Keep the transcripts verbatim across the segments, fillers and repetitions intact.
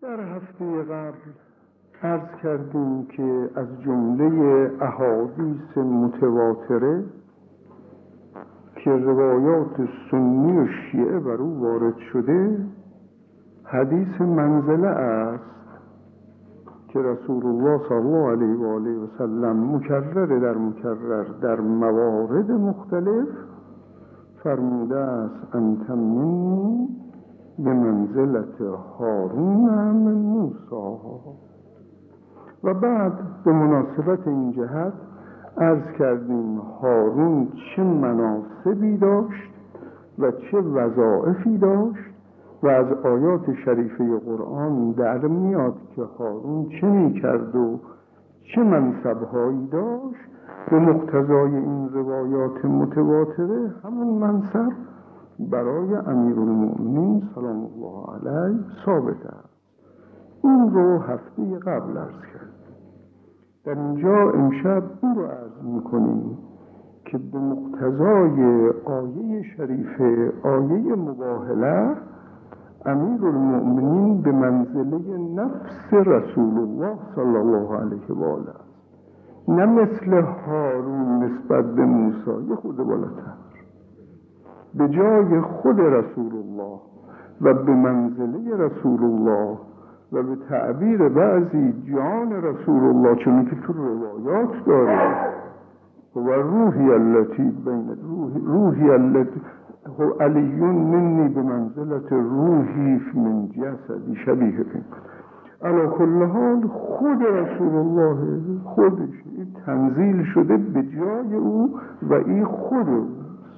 در هفته قبل عرض کردیم که از جمله احادیث متواتره که روایات سنی و شیعه بر او وارد شده حدیث منزله است که رسول الله صلی الله علیه و آله و سلم مکرر در مکرر در موارد مختلف فرموده است انت منی به منزلت هارون من موسی. و بعد به مناسبت این جهت عرض کردیم هارون چه مناسبی داشت و چه وظایفی داشت و از آیات شریفه قرآن در میاد که هارون چه میکرد و چه منصبهایی داشت. به مقتضای این روایات متواتره همون منصب برای امیرالمؤمنین سلام الله علیه ثابت است. این رو هفته قبل عرض کرد. در اینجا امشب این رو عرض میکنیم که به مقتضای آیه شریفه آیه مباهله امیرالمؤمنین به منزله نفس رسول الله صلی الله علیه و آله است، نه مثل هارون نسبت به موسی یه خود بالاتر، به جای خود رسول الله و به منزله رسول الله و به تعبیر بعضی جان رسول الله، چون که تو روایات داره و روحی التي بین روحی, روحی التي علیون منی به منزلت روحی من جسدی شبیه این. علی کل حال خود رسول الله خودش تنزیل شده به جای او و این خود او.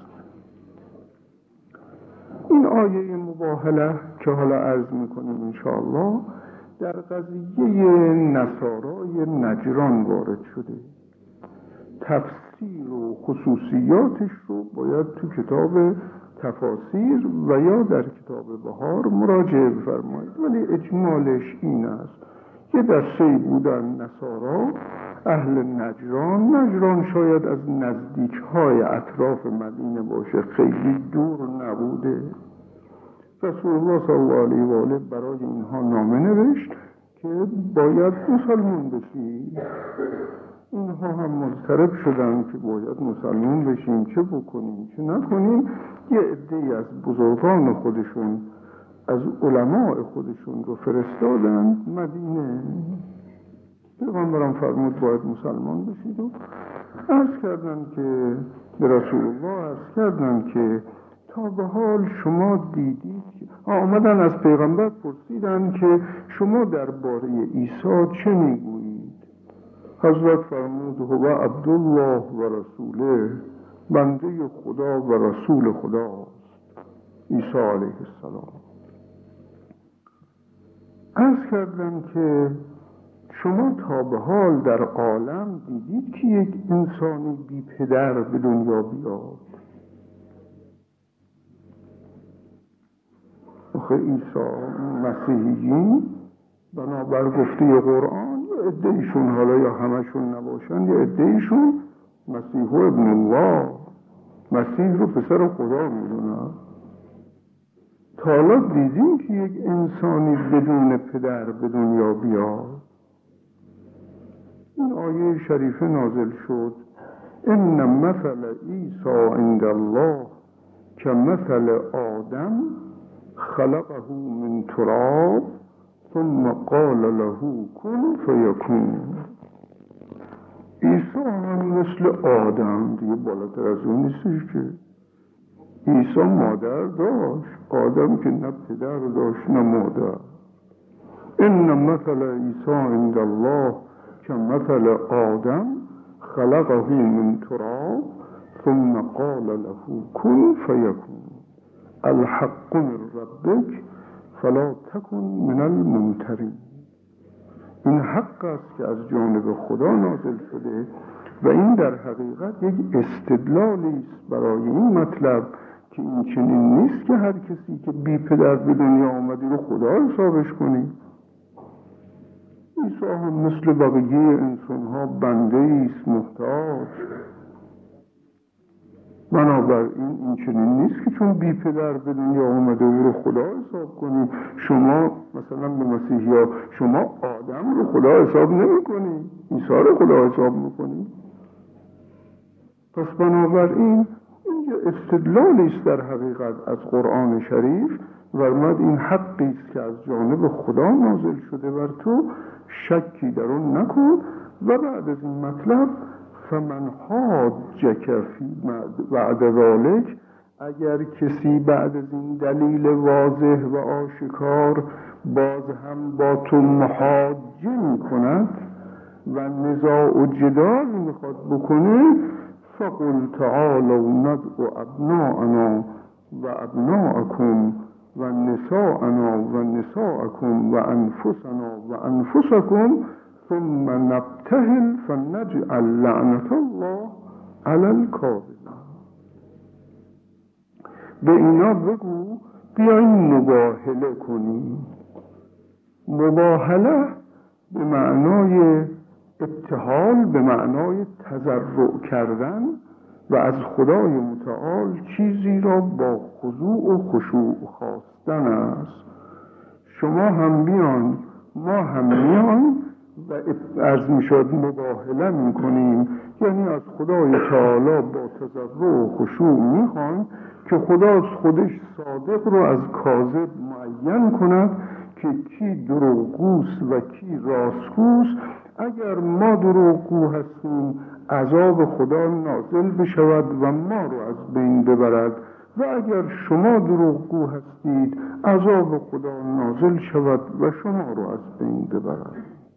این آیه مباهله که حالا عرض میکنیم انشاءالله در قضیه نصارای نجران وارد شده. تفسیر و خصوصیاتش رو باید تو کتاب تفاسیر و یا در کتاب بهار مراجعه بفرمایید، ولی اجمالش این است که دسته بودن نصارا اهل نجران. نجران شاید از نزدیک‌های اطراف مدینه باشه، خیلی دور نبوده. رسول الله صلی الله علیه و آله برای اینها نامه نوشت که باید مسلمان بشی. اینها هم مضطرب شدن که باید مسلمان بشیم، چه بکنیم چه نکنیم. یه عده‌ای از بزرگان خودشون از علماء خودشون رو فرستادن مدینه. پیغمبرم فرمود باید مسلمان بشید و عرض کردن که به رسول الله عرض کردن که تا به حال شما دیدید، آمدن از پیغمبر پرسیدن که شما درباره عیسی چه میگویید؟ حضرت فرمود هو عبدالله و رسوله، بنده خدا و رسول خداست عیسی علیه السلام. عرض کردن که شما تا به حال در عالم دیدید که یک انسانی بی پدر به دنیا بیاد؟ آخه عیسی مسیحیین بنابر گفته قرآن یه عده‌ایشون، حالا یا همشون نباشن، یه عده‌ایشون مسیح ابن الله، مسیح رو پسر خدا میدونن. تا حالا دیدیم که یک انسانی بدون پدر به دنیا بیاد؟ این آیه شریفه نازل شد ان مثل عیسی عند الله کمثل آدم خلقه من تراب ثم قال له کن فیکون. عیسی هم مثل آدم دیگه، بالاتر از اون نیستش که. عیسی مادر داشت، آدم که نه پدر داشت نه مادر. ان مثل عیسی عند الله کمثل آدم خلقه من تراب ثم قال له کن فیکون الحق من ربک فلا تکن من الممترین. این حق است که از جانب خدا نازل شده و این در حقیقت یک استدلالی است برای این مطلب که این چنین نیست که هر کسی که بی پدر به دنیا آمدی رو خدا حسابش کنی. عیسی هم مثل بقیه انسان ها بنده ایست، محتاج. بنابراین این چنین نیست که چون بی پدر به دنیا آمده او رو خدا حساب کنی. شما مثلا به مسیحی ها شما آدم رو خدا حساب نمی کنی، عیسی رو خدا حساب میکنی. پس بنابراین این استدلالی است در حقیقت از قرآن شریف و فرمود این حقی است که از جانب خدا نازل شده بر تو، شکی در اون نکن. و بعد از این مطلب فمن حاجک فی بعد ذلک، اگر کسی بعد از این دلیل واضح و آشکار باز هم با تو محاجه می کند و نزاع و جدال میخواد بکنه، فقل تعالوا ندعو ابناءنا و ابناءکم و نساءنا و نساءکم و انفسنا و انفسکم ثم نبتهل فنجعل لعنت الله علی الکاذبین. به اینا بگو بیاین مباهله کنیم. مباهله به معنای ابتهال، به معنای تضرع کردن و از خدای متعال چیزی را با خضوع و خشوع خواستن است. شما هم بیان، ما هم میان و از میشد مباهله میکنیم، یعنی از خدای تعالی با تضرع و خشوع میخوان که خدا از خودش صادق رو از کاذب معین کند که کی دروغگوست و کی راستگوست. اگر ما دروغگو هستیم عذاب خدا نازل بشود و ما رو از بین ببرد، و اگر شما دروغگو هستید عذاب خدا نازل شود و شما رو از بین ببرد.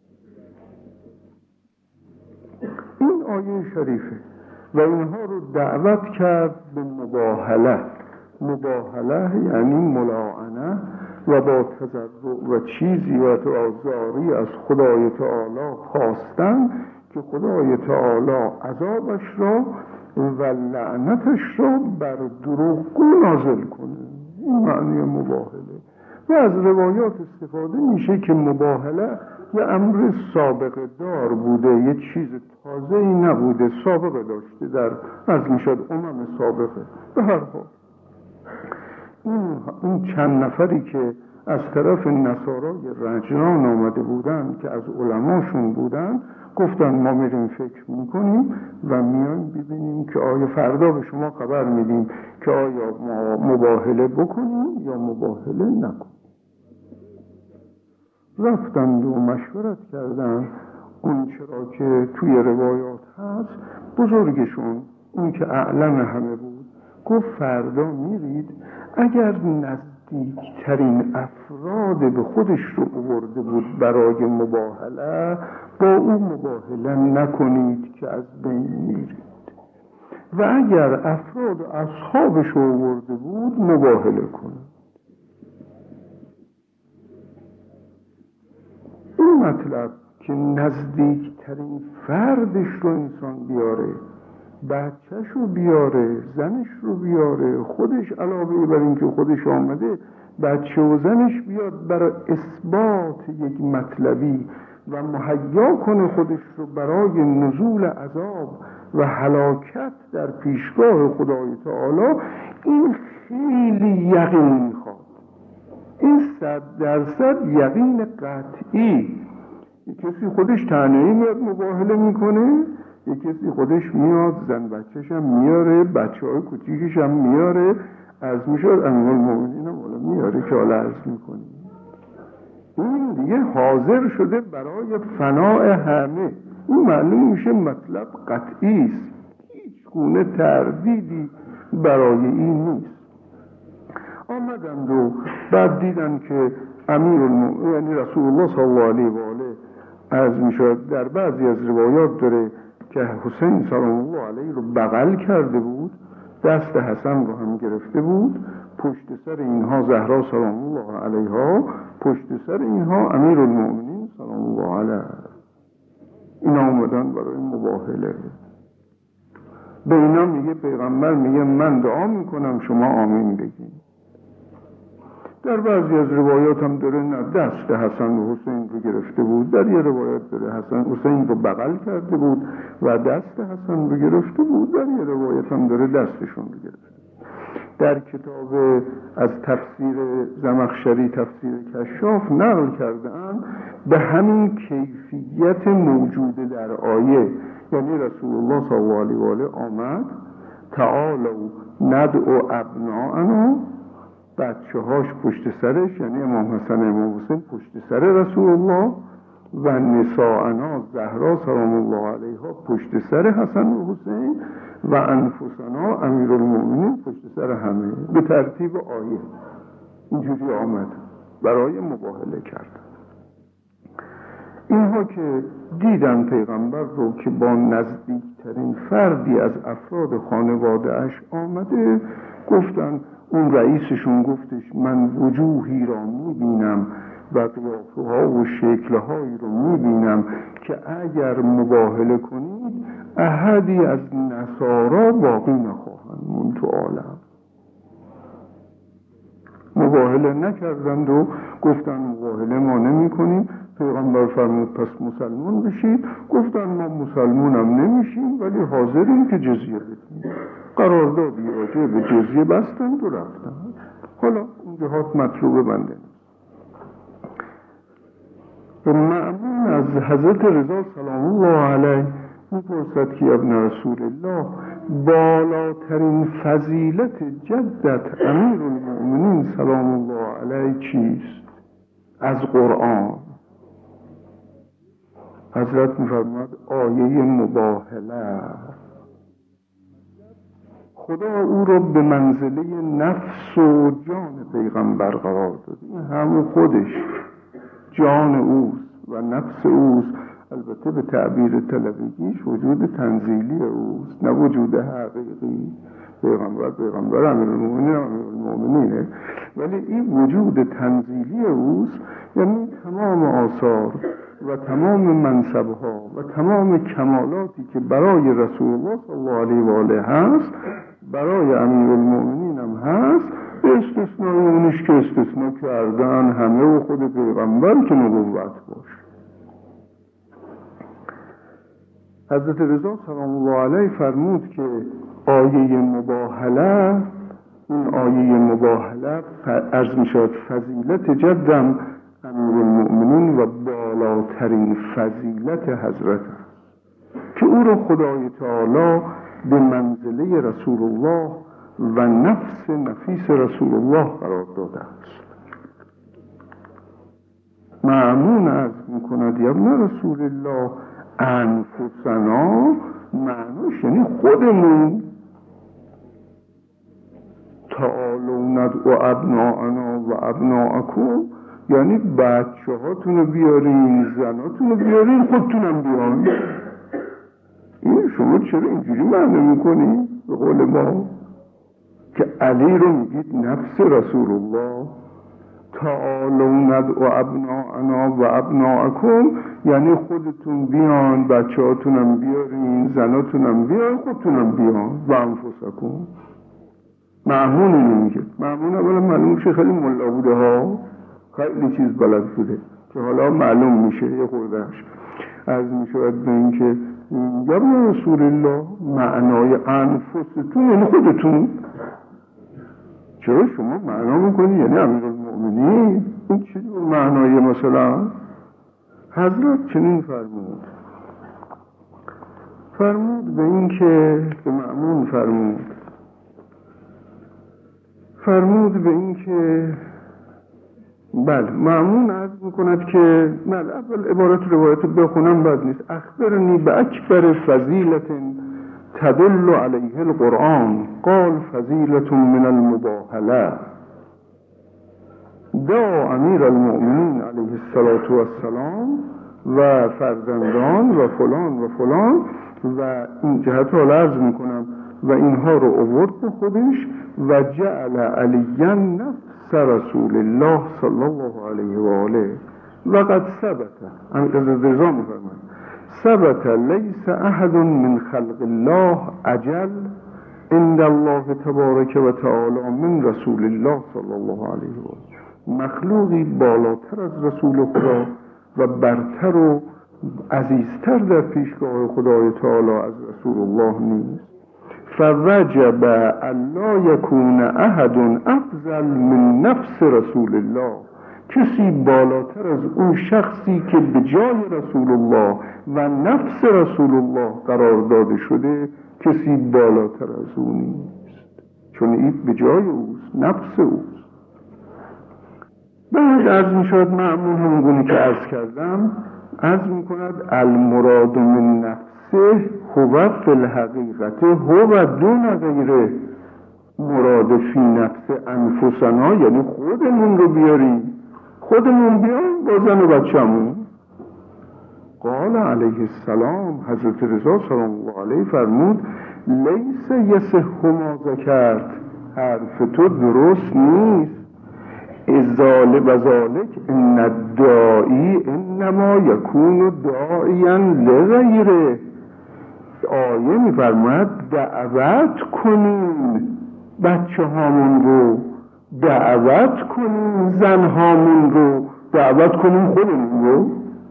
این آیه شریفه و اینها رو دعوت کرد به مباهله. مباهله یعنی ملاعنه و با تضرع و چیزی و آزاری از خدای تعالی خواستن که خدای تعالی عذابش را و لعنتش را بر دروغگو نازل کنه. این معنی مباهله. و از روایات استفاده میشه که مباهله یه امر سابقه دار بوده، یه چیز تازه ای نبوده، سابقه داشته در از میشد امم سابقه. به هر حال این, این چند نفری که از طرف نصارای رجران آمده بودن که از علماشون بودن، گفتن ما میریم فکر میکنیم و میایم ببینیم که آیا فردا به شما خبر میدیم که آیا ما مباهله بکنیم یا مباهله نکنیم. رفتند و مشورت کردن. اون چرا که توی روایات هست، بزرگشون اون که اعلم همه بود گفت فردا میرید، اگر نزدیکترین افراد به خودش رو آورده بود برای مباهله، با او مباهله نکنید که از بین میرید، و اگر افراد و اصحابش رو آورده بود مباهله کنید. این مطلب که نزدیکترین فردش رو انسان بیاره، بچهش رو بیاره، زنش رو بیاره، خودش علاوه بر این که خودش آمده بچه و زنش بیاد برای اثبات یک مطلبی و مهیا کنه خودش رو برای نزول عذاب و هلاکت در پیشگاه خدای تعالی، این خیلی یقین میخواد. این صد درصد یقین قطعی. یک کسی خودش تنهایی میاد مباهله میکنه، یک کسی خودش میاد زن بچهش هم میاره، بچه های کوچیکش هم میاره، از میشد امیرالمومنین هم حالا میاره که حالا عرض میکنی. این دیگه حاضر شده برای فناء همه. این معلوم میشه مطلب قطعی است، هیچ گونه تردیدی برای این نیست. آمدند و بعد دیدن که امیرالمومنین یعنی رسول الله صلی الله علیه و آله عرض میشد در بعضی از روایات داره که حسین سلام الله علیه رو بغل کرده بود، دست حسن رو هم گرفته بود، پشت سر اینها زهرا سلام الله علیها، پشت سر اینها امیرالمومنین سلام الله علیه. اینا آمدن برای مباهله. به اینا میگه پیغمبر میگه من دعا میکنم شما آمین بگین. در بعضی از روایات هم داره نه دست حسن و حسین رو گرفته بود، در یه روایت داره حسن حسین رو بغل کرده بود و دست حسن رو گرفته بود، در یه روایت هم داره دستشون رو گرفته. در کتاب از تفسیر زمخشری تفسیر کشاف نقل کرده‌اند به همین کیفیت موجود در آیه، یعنی رسول الله صلی الله علیه و آله آمد تعالوا ندعو ابناءنا، بچه هاش پشت سرش، یعنی امام حسن امام حسین پشت سر رسول الله و نساءنا زهرا سلام الله علیها پشت سر حسن و حسین و انفسنا امیرالمومنین پشت سر همه، به ترتیب آیه اینجوری آمد برای مباهله کردن. اینها که دیدن پیغمبر رو که با نزدیکترین فردی از افراد خانواده اش آمده، گفتن، اون رئیسشون گفتش من وجوهی را میبینم و قیافه ها و شکل هایی رو میبینم که اگر مباهله کنید احدی از نصارا باقی نخواهند من تو عالم. مباهله نکردند و گفتن مباهله ما نمی کنیم. پیغمبر فرمود پس مسلمان بشید. گفتن ما مسلمان هم نمیشیم ولی حاضریم که جزیه بدیم. قراردادی راجع به جزیه بستند و رفتند. حالا این جهات مطلوب بنده و مأمون از حضرت رضا سلام الله علیه میپرسد که ابن رسول الله بالاترین فضیلت جدت امیر المؤمنین سلام الله علیه چیست؟ از قرآن. حضرت میفرماد آیه مباهله. خدا او را به منزله نفس و جان پیغمبر قرار داد. این همون خودش جان اوست و نفس اوست، البته به تعبیر طلبگیش وجود تنزیلی اوست، نه وجود حقیقی. پیغمبر پیغمبر امیرالمومنین امیرالمومنینه، ولی این وجود تنزیلی اوست، یعنی تمام آثار و تمام منصبها و تمام کمالاتی که برای رسول الله صلی الله علیه و آله هست برای امیرالمومنین هم هست، به استثنای اونش که استثناء کردن همه و خود پیغمبر که نبوت باش. حضرت رضا سلام الله علیه فرمود که آیه مباهله، این آیه مباهله عرض می شود فضیلت جدم امیرالمؤمنین و بالاترین فضیلت حضرت است که او را خدای تعالی به منزله رسول الله و نفس نفیس رسول الله قرار داده است. مأمون عرض می کند یا ابن رسول الله انفسنا، معنوش یعنی خودمون، تعالوا ندعو ابناءنا و ابناءکم، یعنی بچه هاتون رو بیارین، زناتون رو بیارین، خودتونم بیارین. این شما چرا اینجوری معنی میکنی؟ به قول ما که علی رو میگید نفس رسول الله، تعالوا ندعو ابناءنا و ابناءکم، یعنی خودتون بیان، بچه هاتونم بیارین، زناتونم بیارین، خودتونم بیان و انفسکم. مأمون اینو میگه. مأمون اولا معلوم میشه خیلی ملا بوده ها، خیلی چیز بلد بوده که حالا معلوم میشه یه خوردهش از میشود به این که یا رسول الله معنای انفستون یعنی خودتون. چرا شما معنا میکنی یعنی امیرالمؤمنین؟ این چه جور معنای مثلا؟ حضرت چنین فرمود فرمود به این که به مأمون فرمود فرمود به این که بله، مأمون عرض میکند که بله، اول عبارت روایت بخونم بد نیست. اخبرنی به اکبر فضیلت تدل علیه القرآن قال فضیلت من المباهله دا امیر المؤمنین علیه الصلاة والسلام و فرزندان و فلان و فلان و این جهت رو عرض میکنم و اینها رو آورد به خودش و جعل علیاً نفس رسول الله صلی الله علیه و آله و قد ثبت، امیر رضا میفرماید ثبت لیس احد من خلق الله اجل عند الله تبارک و تعالی من رسول الله صلی الله علیه و آله. مخلوقی بالاتر از رسول خدا و برتر و عزیزتر در پیشگاه خدای تعالی از رسول الله نیست. فوجب الا یکون احد افضل من نفس رسول الله، کسی بالاتر از اون شخصی که به جای رسول الله و نفس رسول الله قرار داده شده کسی بالاتر از اون نیست، چون این به جای اوست، نفس اوست. بعد عرض می شود معمول همونگونه که عرض کردم، عرض می کند المراد من نفسه هو فی الحقیقت هو دون غیره. مراد فی نفس انفسنا یعنی خودمون رو بیاریم، خودمون بیاریم با زن و بچه‌مون. قال علیه السلام، حضرت رضا سلام الله علیه فرمود لیس یصح ما ذکرت، حرف تو درست نیست. ازال و ذالک ان الداعی انما یکون داعیا لغیره. آیه میفرماید دعوت کنیم بچه هامون رو، دعوت کنیم زن هامون رو، دعوت کنیم خودمون رو.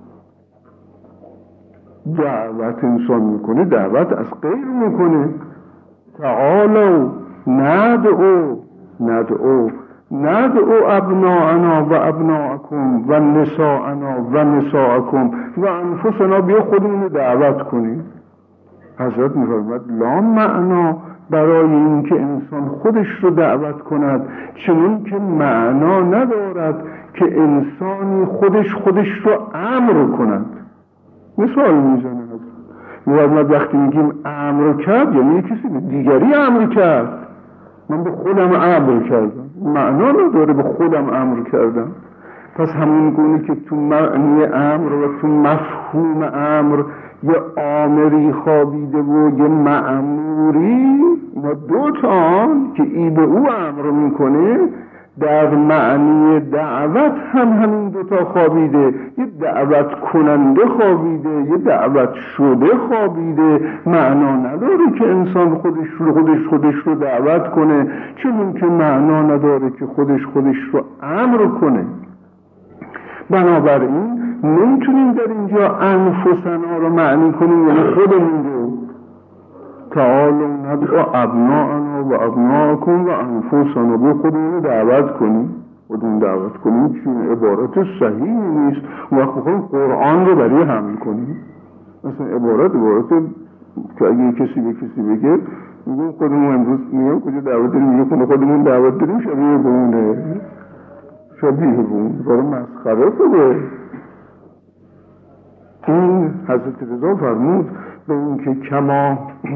دعوت انسان میکنه، دعوت از غیر میکنه. تعالوا ندعو ندعو ندعو ابناءنا و ابناءکم و نساءنا و نساءکم و انفسنا، بیا خودمون رو دعوت کنیم. حضرت میفرماید لا معنا برای این که انسان خودش رو دعوت کند، چنین که معنا ندارد که انسانی خودش خودش رو امر کند. مثال میزنه حضرت، وقتی میگیم امر کرد یعنی کسی به دیگری امر کرد. من به خودم امر کردم، معنا نداره به خودم امر کردم. پس همون گونه که تو معنی امر و تو مفهوم امر یه آمری خوابیده و یه مأموری، ما دو تا که ای به او امر میکنه، در معنی دعوت هم همین دو تا خوابیده. یه دعوت کننده خوابیده، یه دعوت شده خوابیده. معنا نداره که انسان خودش رو خودش خودش رو دعوت کنه، چون که معنا نداره که خودش خودش رو امر کنه. بنابراین نمیتونیم در اینجا انفسنا رو معنی کنیم یعنی خودمون رو. تعالوا ندعو ابناءنا و ابناءکم و انفسنا، به خودمون رو دعوت کنیم. خودمون دعوت کنیم چون عبارت صحیح نیست. وقت بخوایم قرآن رو برای حمل کنیم، مثلا عبارت عبارت که اگه کسی به کسی بگه میگه خودمون امروز میگم کجا دعوت داریم، میگه خونه خودمون دعوت داریم، شبیه بونه شبیه بون برای مسخره خوبه. این حضرت رضا فرمود به این که کما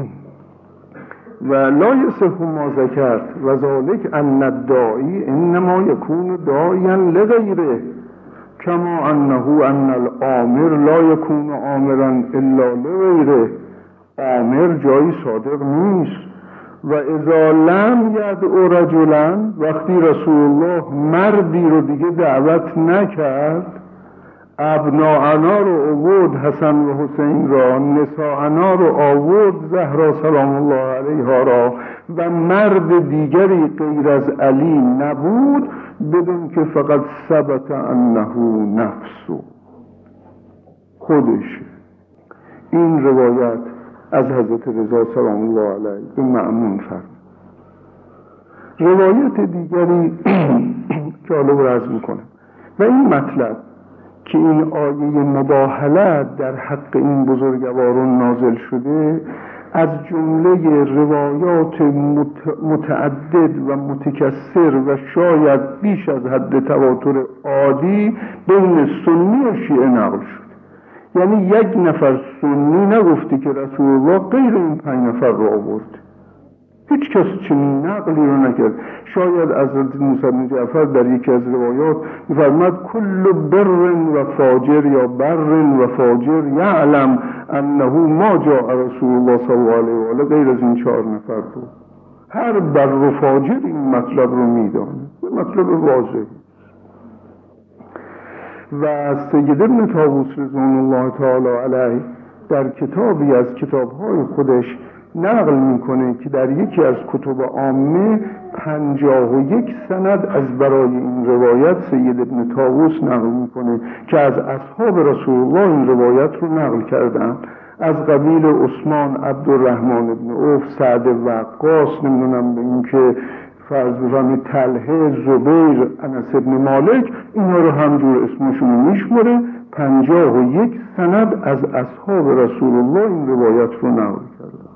و لا یصح ما ذکرت و ذالک ان الداعی انما یکون داعیا لغیره کما انه ان الامر لا یکون آمرا الا لغیره. آمر جایی صادق نیست. و اذا لم یدعو رجلا، وقتی رسول الله مردی رو دیگه دعوت نکرد، ابناءنا رو آورد حسن و حسین را، نساءنا رو آورد زهرا سلام الله علیها را، و مرد دیگری غیر از علی نبود، بدون که فقط ثبت انه نفسه، خودش. این روایت از حضرت رضا سلام الله علیه به مأمون فرمود. روایت دیگری که حالا عرض میکنم و این مطلب که این آیه مباهلت در حق این بزرگواران نازل شده، از جمله روایات متعدد و متکثر و شاید بیش از حد تواتر عادی بین سنی و شیعه نقل شد. یعنی یک نفر سنی نگفته که رسول الله غیر این پنج نفر رو آورد، هیچ کس چنین نقلی رو نکرد. شاید از حضرت موسی بن جعفر در یکی از روایات می‌فرماید کل بر و فاجر یا بر و فاجر یعلم انه ما جاء رسول الله صلی الله علیه و آله غیر از این چهار نفر رو. هر بر و فاجر این مطلب رو میدانه، مطلب واضح. و سید ابن طاووس رضوان الله تعالی علیه در کتابی از کتاب‌های خودش نقل میکنه که در یکی از کتب عامه پنجاه و یک سند از برای این روایت سید ابن طاووس نقل میکنه که از اصحاب رسول الله این روایت رو نقل کردن، از قبیل عثمان، عبدالرحمن ابن عوف، سعد وقاص، نمیدونم به این که فرض بفرمایید طلحه، زبیر، انس ابن مالک، اینا رو همجور اسمشون رو میشمره. پنجاه و یک سند از اصحاب رسول الله این روایت رو نقل کردن.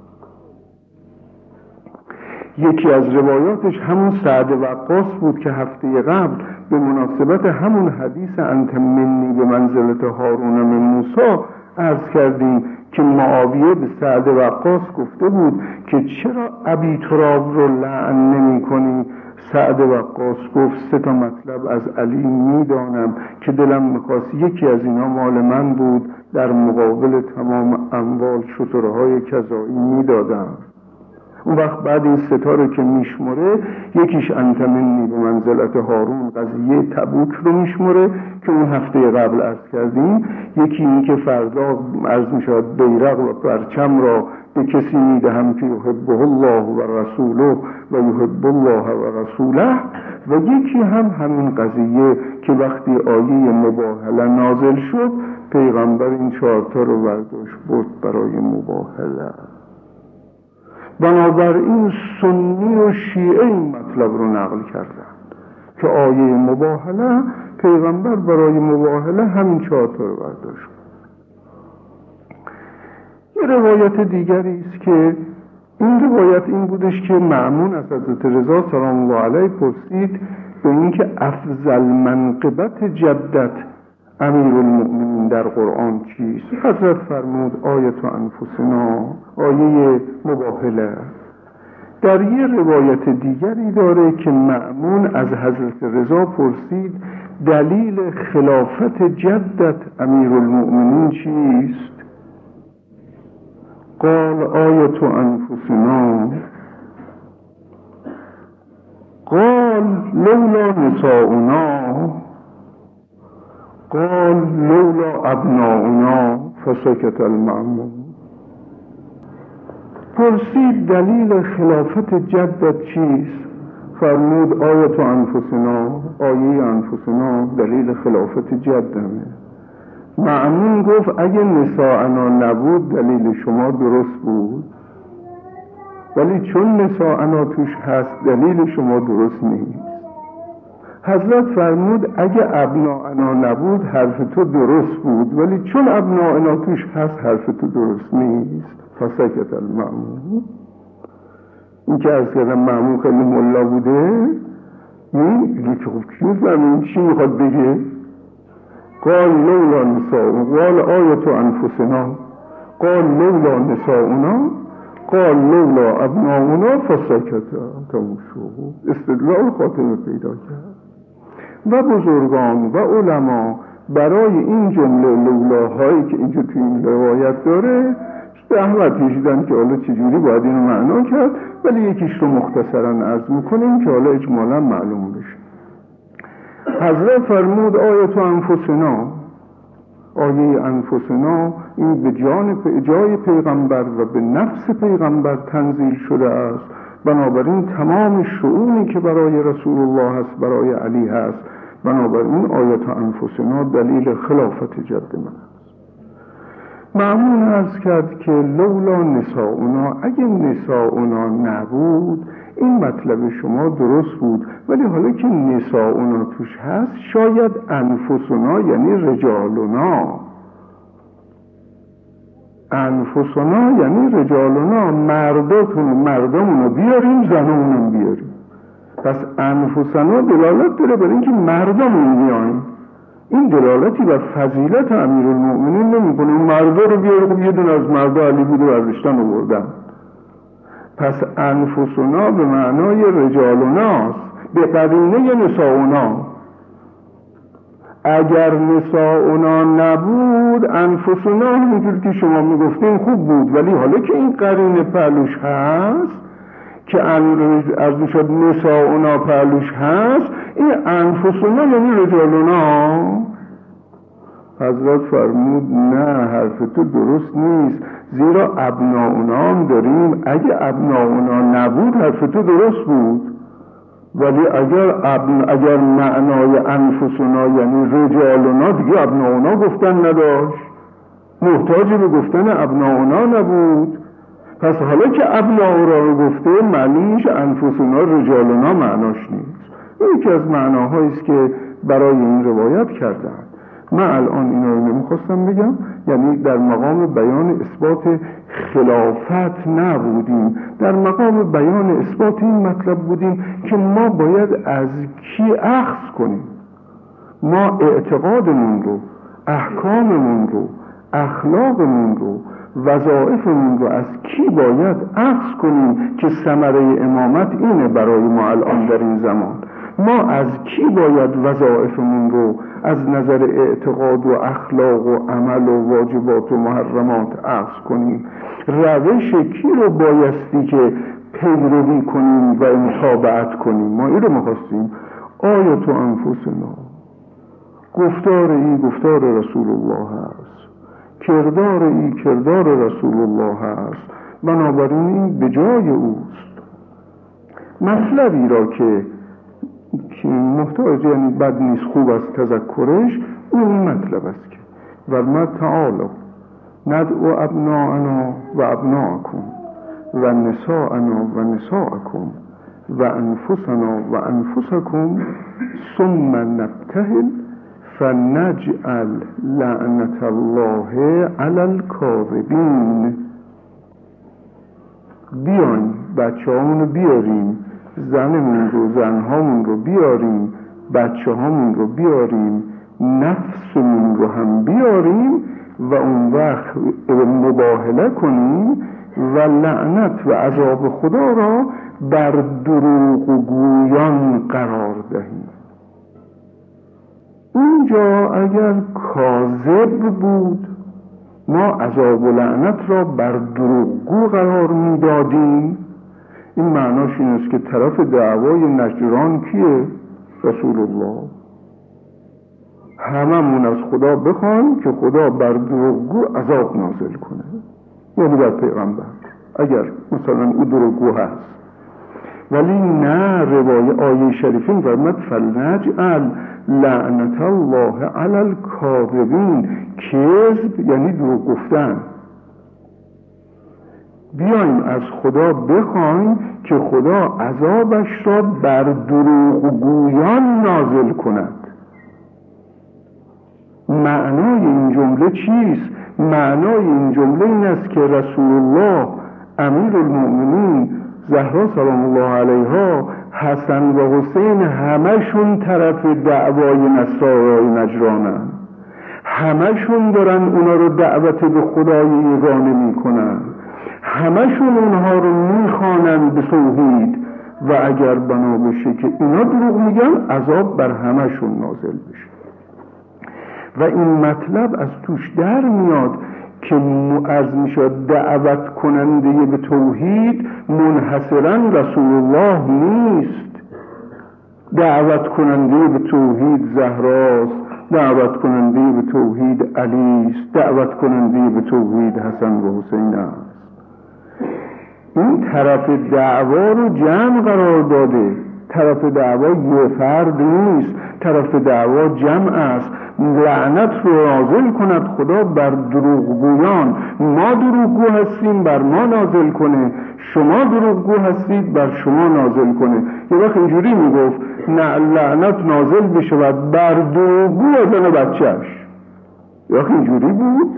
یکی از روایاتش همون سعد وقاص بود که هفته قبل به مناسبت همون حدیث انت منی به منزلت هارون من موسی عرض کردیم که معاویه به سعد وقاص گفته بود که چرا ابی تراب رو لعن نمی کنی؟ سعد وقاص گفت سه تا مطلب از علی میدانم که دلم میخواست یکی از اینا مال من بود، در مقابل تمام اموال شترهای کذایی میدادم. اون وقت بعد این ستاره که میشمره یکیش انت منی به منزلت هارون، قضیه تبوک رو میشمره که اون هفته قبل عرض کردیم. یکی این که فردا عرض میشود بیرق و پرچم را به کسی میدهم که یحبه الله و رسوله و یحب الله و رسوله، و یکی هم همین قضیه که وقتی آیه مباهله نازل شد پیغمبر این چهارتا رو برداشت برد برای مباهله. بنابراین سنی و شیعه این مطلب رو نقل کردن که آیه مباهله پیغمبر برای مباهله همین چهارتا رو برداشت. یه روایت دیگری است که این روایت این بودش که مأمون از حضرت رضا سلام الله علیه پرسید به این که افضل منقبت جدت امیرالمؤمنین در قرآن چیست؟ حضرت فرمود آیت انفسنا، آیه مباهله. در یه روایت دیگری داره که مأمون از حضرت رضا پرسید دلیل خلافت جدت امیرالمؤمنین چیست؟ قال آیت انفسنا، قال لولا نساؤنا، قال لولا ابناؤنا، فسکت المأمون. پرسید دلیل خلافت جدت چیست؟ فرمود آیت انفسنا، آیه انفسنا دلیل خلافت جدمه. مأمون گفت اگه نساءنا نبود دلیل شما درست بود، ولی چون نساءنا توش هست دلیل شما درست نیست. حضرت فرمود اگه ابناءنا نبود حرف تو درست بود، ولی چون ابناءنا توش هست حرف تو درست نیست. فسکت المأمون. این که از کردم مأمون خیلی ملا بوده، این که خوب چیز فرمون چی میخواد بگه؟ قال لولا نساؤنا، قال آیت انفسنا، قال لولا نساؤنا، قال لولا ابناؤنا، فسکت. تموم شد. استدلال خاتمه پیدا کرد. و بزرگان و علما برای این جمله لولاهایی که اینجا توی این روایت داره زحمت کشیدن که حالا چجوری باید اینو معنا کرد، ولی یکیش رو مختصرا عرض میکنیم که حالا اجمالا معلوم بشه. حضرت فرمود آیت انفسنا، آیه انفسنا این به جان جای پیغمبر و به نفس پیغمبر تنزیل شده است. بنابراین تمام شؤونی که برای رسول الله هست برای علی هست. بنابراین آیت انفسنا دلیل خلافت جد من است. مأمون عرض کرد که لولا نساؤنا، اگه نساؤنا نبود این مطلب شما درست بود، ولی حالا که نساؤنا توش هست شاید انفسنا یعنی رجالنا، انفسنا یعنی رجالنا، مرداتون مردمونو بیاریم زنمونو بیاریم. پس انفسنا دلالت داره بر اینکه مردمون میایم. این دلالتی بر فضیلت امیرالمؤمنین نمیکنه. مردا رو بیاره، خب یه دونه از مردا علی بود و برداشتن آوردن. پس انفسنا به معنای رجالناست به قرینه نساؤنا. اگر نساؤنا نبود انفسنا همونجور که شما میگفتین خوب بود، ولی حالا که این قرینه پهلوش هست که از میشد نساؤنا پهلوش هست، این انفسنا یعنی رجالنا. حضرت فرمود نه، حرف تو درست نیست، زیرا ابناؤنا هم داریم. اگه ابناؤنا نبود حرف تو درست بود. ولی اگر ابن اگر معنای انفسنا یعنی رجالنا، دیگه ابناؤنا گفتن نداشت، محتاج به گفتن ابناؤنا نبود. پس حالا که ابناء را گفته معلوم میشه انفسنا رجالنا معناش نیست. یکی از معناهایی است که برای این روایت کردن. من الان اینا رو نمیخواستم بگم، یعنی در مقام بیان اثبات خلافت نبودیم، در مقام بیان اثبات این مطلب بودیم که ما باید از کی اخذ کنیم. ما اعتقادمون رو، احکاممون رو، اخلاقمون رو، وظایفمون رو از کی باید اخذ کنیم که ثمره امامت اینه برای ما الان در این زمان. ما از کی باید وظایفمون رو از نظر اعتقاد و اخلاق و عمل و واجبات و محرمات اخذ کنیم؟ روش کی رو بایستی که پیروی کنیم و متابعت کنیم؟ ما این رو می‌خواستیم. آیت انفسنا، گفتار ای گفتار رسول الله هست، کردار ای کردار رسول الله هست، بنابراین این به جای اوست. مطلبی را که که محتاج یعنی بد نیست، خوب است تذکرش، اون مطلب است که ورمد تعالی ندعو ابناءنا و ابناءکم و نساءنا و نساءکم و انفسنا و انفسکم ثم نبتهل فنجعل لعنت الله علی الکاذبین. بیاین بچه هامون رو بیاریم، زنمون رو، زنهامون رو بیاریم، بچه هامون رو بیاریم، نفسمون رو هم بیاریم و اون وقت مباهله کنیم و لعنت و عذاب خدا را بر دروغ و گویان قرار دهیم. اینجا اگر کاذب بود ما عذاب و لعنت را بر دروغگو قرار میدادیم. این معناش این است که طرف دعوای نجران کیه؟ رسول الله. هممون از خدا بخوایم که خدا بر دروغگو عذاب نازل کنه، یعنی بر پیغمبر اگر مثلا او دروغگو هست. ولی نه، روایه آیه شریفین فرمود فلنجعل لعنت الله علی الکاذبین. کذب یعنی دروغ گفتن. بیایم از خدا بخوایم که خدا عذابش را بر دروغگویان نازل کند. معنای این جمله چیست؟ معنای این جمله این است که رسول الله، امیر المؤمنین زهرا سلام الله علیها، حسن و حسین همشون طرف دعوای نصارای نجرانن، همشون دارن اونا رو دعوت به خدای یگانه میکنن، همشون اونها رو میخوانن به توحید و اگر بنا بشه که اینا دروغ میگن عذاب بر همشون نازل بشه. و این مطلب از توش در میاد که از میشد دعوت کننده به توحید منحصرا رسول الله نیست. دعوت کننده به توحید زهراست، دعوت کننده به توحید علی است، دعوت کننده به توحید حسن و حسین است. این طرف دعوا رو جمع قرار داده. طرف دعوا یه فرد نیست، طرف دعوا جمع است. لعنت رو نازل کند خدا بر دروغگویان. ما دروغگو هستیم بر ما نازل کنه، شما دروغگو هستید بر شما نازل کنه. یه وقت اینجوری میگفت نه لعنت نازل بشود بر دروغگو و زن بچهش. یه وقت اینجوری بود.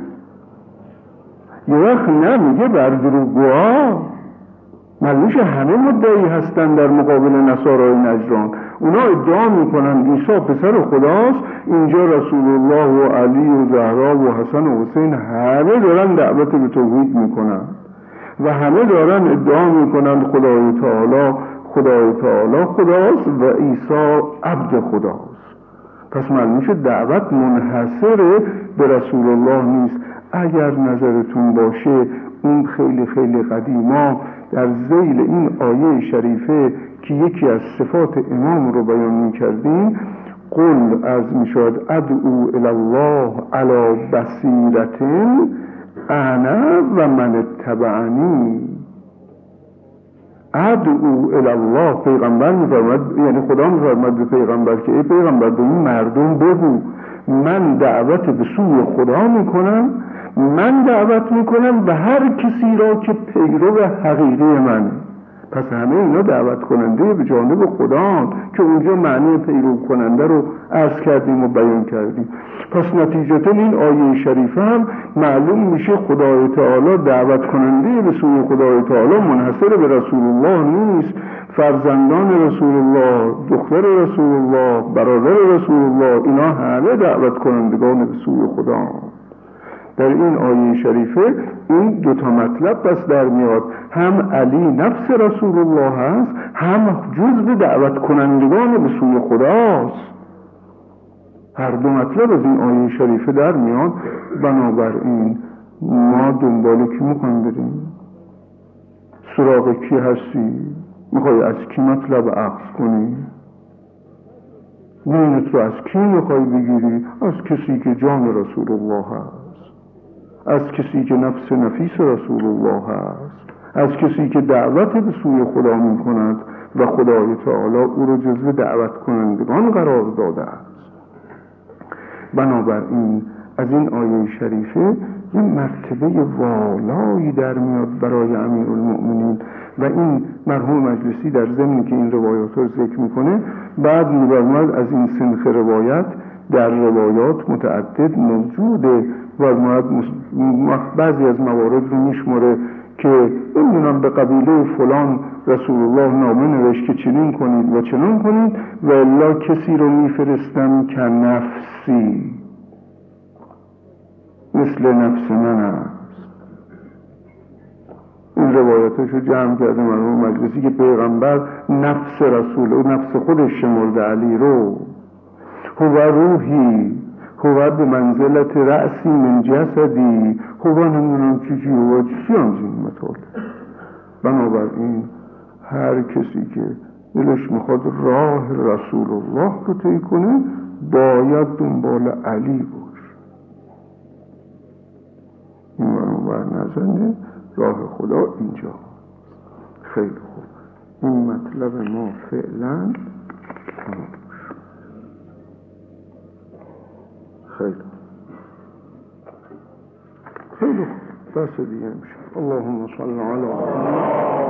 یه وقت نه، میگه بر دروغگوها. معلومش همه مدعی هستن در مقابل نصارای نجران. اونا ادعا میکنن عیسی پسر خداست. اینجا رسول الله و علی و زهرا و حسن و حسین همه دارن دعوت به توحید میکنن و همه دارن ادعا میکنن خدای تعالی خدای تعالی خداست و عیسی عبد خداست. پس معلومش دعوت منحصر به رسول الله نیست. اگر نظرتون باشه اون خیلی خیلی قدیما در ذیل این آیه شریفه که یکی از صفات امام رو بیان می‌کردیم، قل از میشد ادعو الی الله علی بصیرة انا و من اتبعنی. ادعو الی الله، پیغمبر میفرماد، یعنی خدا میفرماد به پیغمبر که ای پیغمبر به این مردم بگو من دعوت به سوی خدا میکنم، من دعوت میکنم و هر کسی را که پیرو حقیقی من. پس همه اینا دعوت کننده به جانب خدا که اونجا معنی پیرو کننده رو عرض کردیم و بیان کردیم. پس نتیجتا این آیه شریفه هم معلوم میشه خدای تعالی دعوت کننده به سوی خدای تعالی منحصر به رسول الله نیست. فرزندان رسول الله، دختر رسول الله، برادر رسول الله، اینا همه دعوت کنندگان به سوی خدا. در این آیه شریفه این دو تا مطلب بس در میاد، هم علی نفس رسول الله هست، هم جزء دعوت کنندگان به سوی خداست. هر دو مطلب از این آیه شریفه در میاد. بنابراین ما دنبال کی میخوایم بریم؟ سراغ کی هستی؟ میخوای از کی مطلب اخذ کنی؟ دینت رو از کی میخوای بگیری؟ از کسی که جان رسول الله هست، از کسی که نفس نفیس رسول الله هست، از کسی که دعوت به سوی خدا می کند و خدای تعالی او رو جزو دعوت کنندگان قرار داده است. بنابراین از این آیه شریفه یه مرتبه والایی در میاد برای امیرالمؤمنین و این مرحوم مجلسی در ضمن که این روایات رو ذکر میکنه بعد می‌فرماید از این سنخ روایت در روایات متعدد موجوده و بعضی از موارد رو میشماره که نمیدونم به قبیله فلان رسول الله نامه نوشت که چنین کنید و چنین کنید و الا کسی رو میفرستم که نفسی مثل نفس من است. این روایاتشو جمع کرده مرحوم مجلسی که پیغمبر نفس رسول و نفس خودش شمرده علی رو. هو روحی، هو به منزلت رأسی من جسدی، هو نمیدونم چی چی هو چی هم زین مطال. بنابراین هر کسی که دلش میخواد راه رسول الله رو طی کنه باید دنبال علی باشه. این بر نزنه راه خدا اینجا. خیلی خوب، این مطلب ما فعلا تمام. خیلی خیلی خوب، بس دیگه میشه. اللهم صل علی